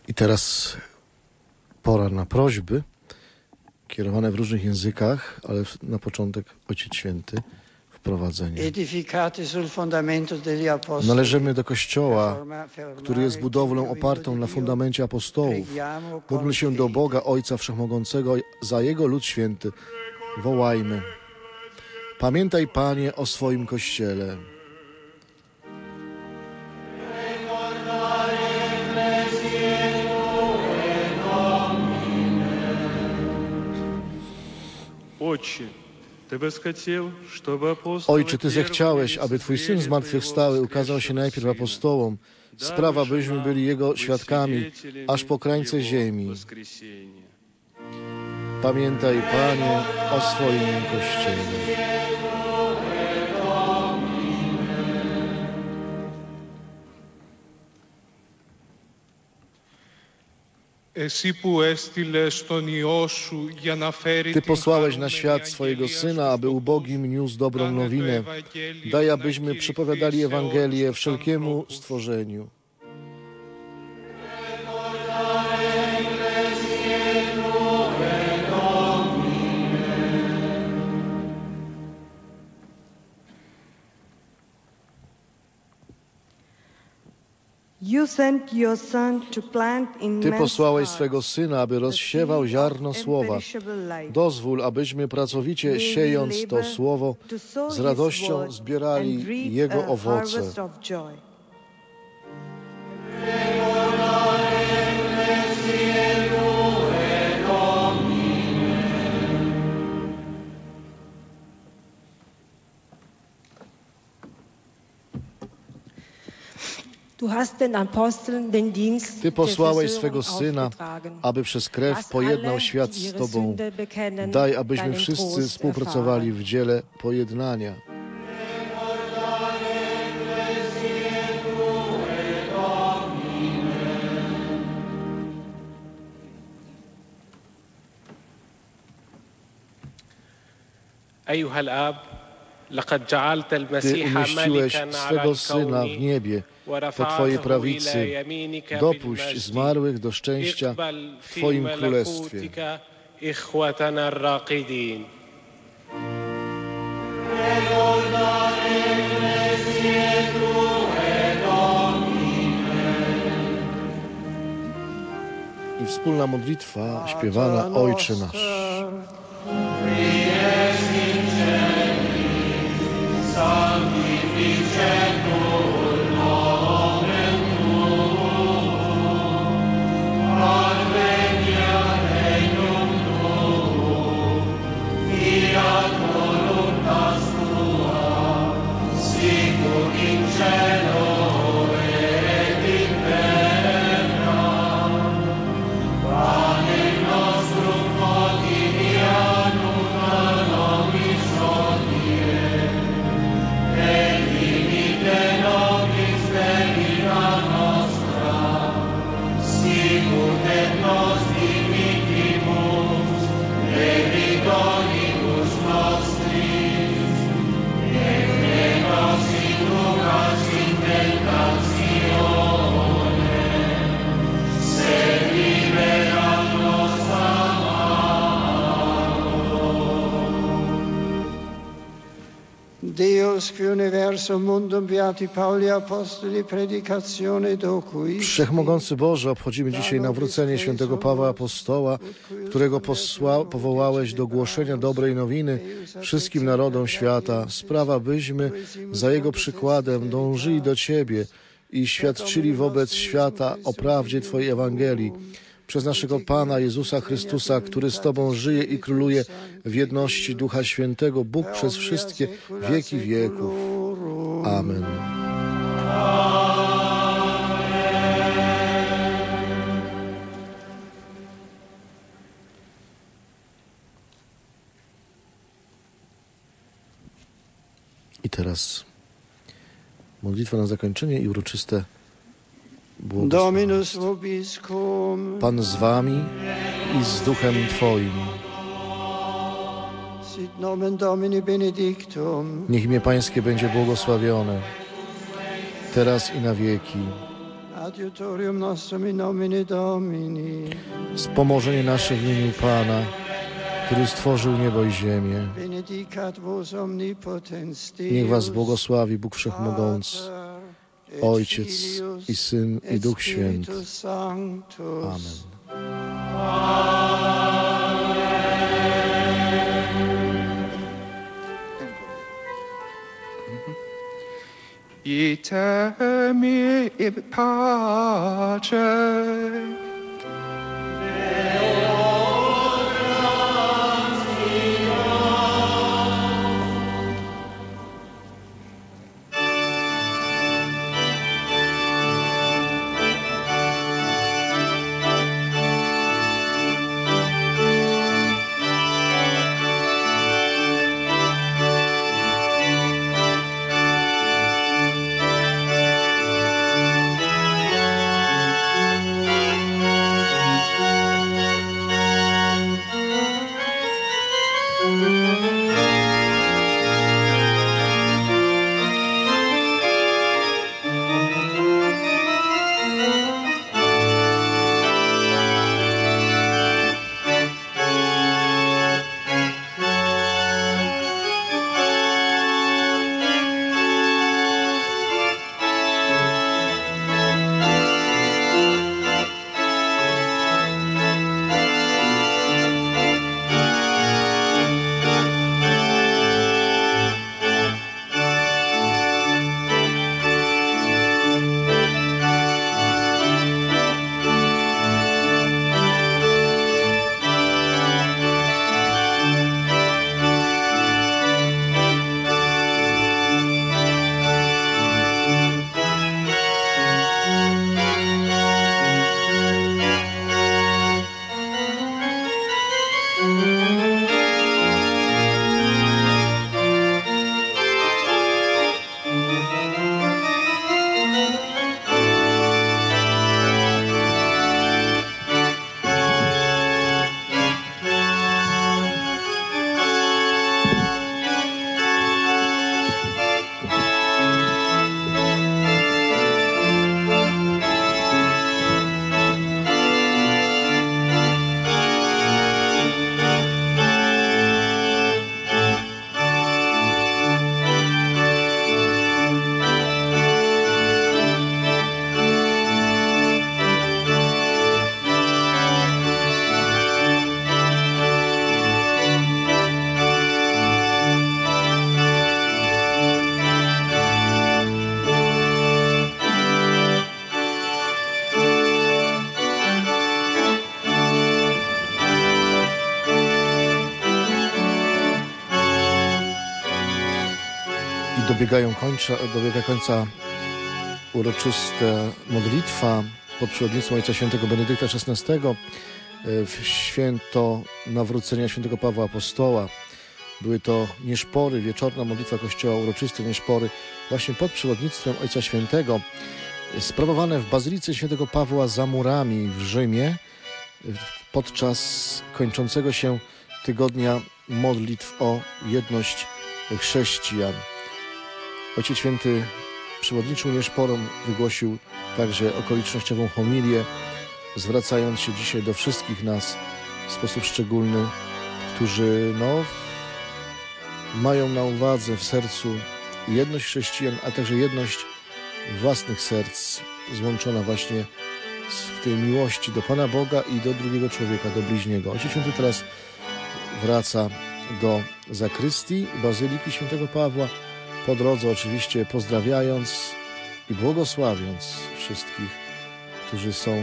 I teraz pora na prośby kierowane w różnych językach, ale na początek Ojciec Święty wprowadzenie. Należymy do Kościoła, który jest budowlą opartą na fundamencie apostołów. Módlmy się do Boga Ojca Wszechmogącego za Jego lud święty. Wołajmy. Pamiętaj, Panie, o swoim Kościele. Ojcze, Ty zechciałeś, aby Twój Syn zmartwychwstały ukazał się najpierw apostołom. Sprawa, byśmy byli Jego świadkami, aż po krańce ziemi. Pamiętaj, Panie, o swoim Kościele. Ty posłałeś na świat swojego Syna, aby ubogim niósł dobrą nowinę. Daj, abyśmy przepowiadali Ewangelię wszelkiemu stworzeniu. Ty posłałeś swego Syna, aby rozsiewał ziarno Słowa. Dozwól, abyśmy pracowicie siejąc to Słowo, z radością zbierali Jego owoce. Ty posłałeś swego Syna, aby przez krew pojednał świat z Tobą. Daj, abyśmy wszyscy współpracowali w dziele pojednania. Ty umieściłeś swego Syna w niebie, po Twojej prawicy. Dopuść zmarłych do szczęścia w Twoim Królestwie. I wspólna modlitwa śpiewana Ojcze nasz. Deus qui universum mundum beati Pauli apostoli predicatione docui. Wszechmogący Boże, obchodzimy dzisiaj nawrócenie świętego Pawła Apostoła, którego posła, powołałeś do głoszenia dobrej nowiny wszystkim narodom świata. Sprawa, byśmy za Jego przykładem dążyli do Ciebie i świadczyli wobec świata o prawdzie Twojej Ewangelii. Przez naszego Pana Jezusa Chrystusa, który z Tobą żyje i króluje w jedności Ducha Świętego, Bóg przez wszystkie wieki wieków. Amen. I teraz modlitwa na zakończenie i uroczyste Dominus vobiscum. Pan z wami i z duchem Twoim. Sit nomen Domini benedictum. Niech imię Pańskie będzie błogosławione, teraz i na wieki. Adiutorium nostrum in nomine Domini. Wspomożenie nasze w imieniu Pana, który stworzył niebo i ziemię. Benedicat vos omnipotens Deus. Niech was błogosławi Bóg Wszechmogący, Pater, Ojciec Filius, i Syn i Duch Święty. Spiritus Sanctus. Amen. Ite mi pace. Dobiegają końca, dobiega końca uroczysta modlitwa pod przewodnictwem Ojca Świętego Benedykta szesnastego w święto nawrócenia świętego Pawła Apostoła. Były to nieszpory, wieczorna modlitwa Kościoła, uroczyste nieszpory właśnie pod przewodnictwem Ojca Świętego, sprawowane w Bazylice świętego Pawła za murami w Rzymie podczas kończącego się tygodnia modlitw o jedność chrześcijan. Ojciec Święty przewodniczył nieszporom, wygłosił także okolicznościową homilię, zwracając się dzisiaj do wszystkich nas w sposób szczególny, którzy no, mają na uwadze w sercu jedność chrześcijan, a także jedność własnych serc, złączona właśnie w tej miłości do Pana Boga i do drugiego człowieka, do bliźniego. Ojciec Święty teraz wraca do zakrystii Bazyliki świętego Pawła, po drodze oczywiście pozdrawiając i błogosławiąc wszystkich, którzy są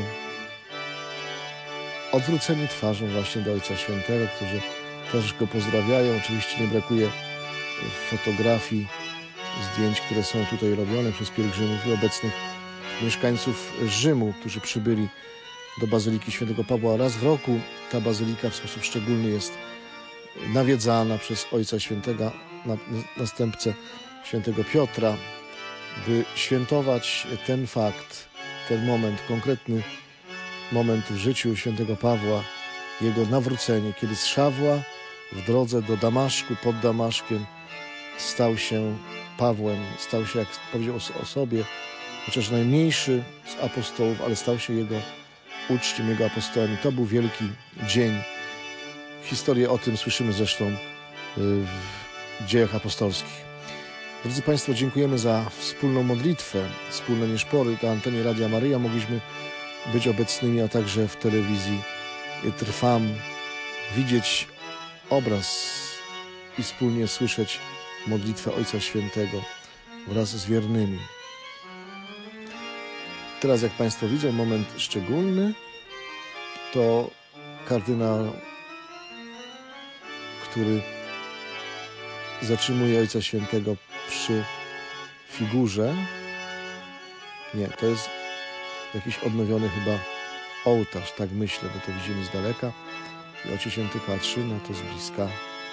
odwróceni twarzą właśnie do Ojca Świętego, którzy też go pozdrawiają. Oczywiście nie brakuje fotografii, zdjęć, które są tutaj robione przez pielgrzymów i obecnych mieszkańców Rzymu, którzy przybyli do Bazyliki świętego Pawła. Raz w roku ta bazylika w sposób szczególny jest nawiedzana przez Ojca Świętego, następcę świętego Piotra, by świętować ten fakt, ten moment, konkretny moment w życiu świętego Pawła, jego nawrócenie, kiedy z Szawła w drodze do Damaszku, pod Damaszkiem stał się Pawłem, stał się, jak powiedział o sobie, chociaż najmniejszy z apostołów, ale stał się jego uczciem, jego apostołem. I to był wielki dzień. Historię o tym słyszymy zresztą w Dziejach Apostolskich. Drodzy Państwo, dziękujemy za wspólną modlitwę, wspólne nieszpory. Na antenie Radia Maryja mogliśmy być obecnymi, a także w telewizji Trwam, widzieć obraz i wspólnie słyszeć modlitwę Ojca Świętego wraz z wiernymi. Teraz, jak Państwo widzą, moment szczególny to kardynał, który zatrzymuje Ojca Świętego przy figurze. Nie, to jest jakiś odnowiony chyba ołtarz, tak myślę, bo to widzimy z daleka. I Ojciec Święty patrzy na to z bliska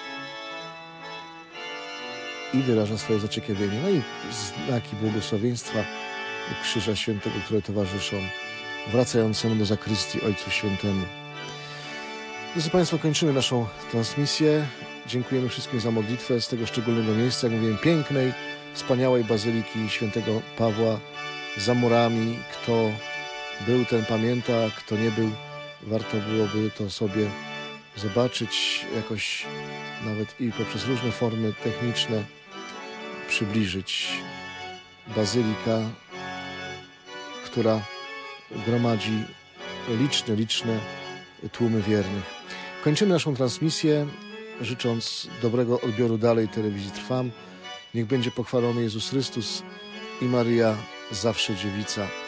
i wyraża swoje zaciekawienie. No i znaki błogosławieństwa Krzyża Świętego, które towarzyszą wracającemu do zakrystii Ojcu Świętemu. Drodzy Państwo, kończymy naszą transmisję. Dziękujemy wszystkim za modlitwę z tego szczególnego miejsca, jak mówiłem, pięknej, wspaniałej Bazyliki Świętego Pawła za murami. Kto był, ten pamięta, kto nie był, warto byłoby to sobie zobaczyć, jakoś nawet i poprzez różne formy techniczne przybliżyć. Bazylika, która gromadzi liczne, liczne tłumy wiernych. Kończymy naszą transmisję, życząc dobrego odbioru dalej telewizji Trwam. Niech będzie pochwalony Jezus Chrystus i Maryja, zawsze dziewica.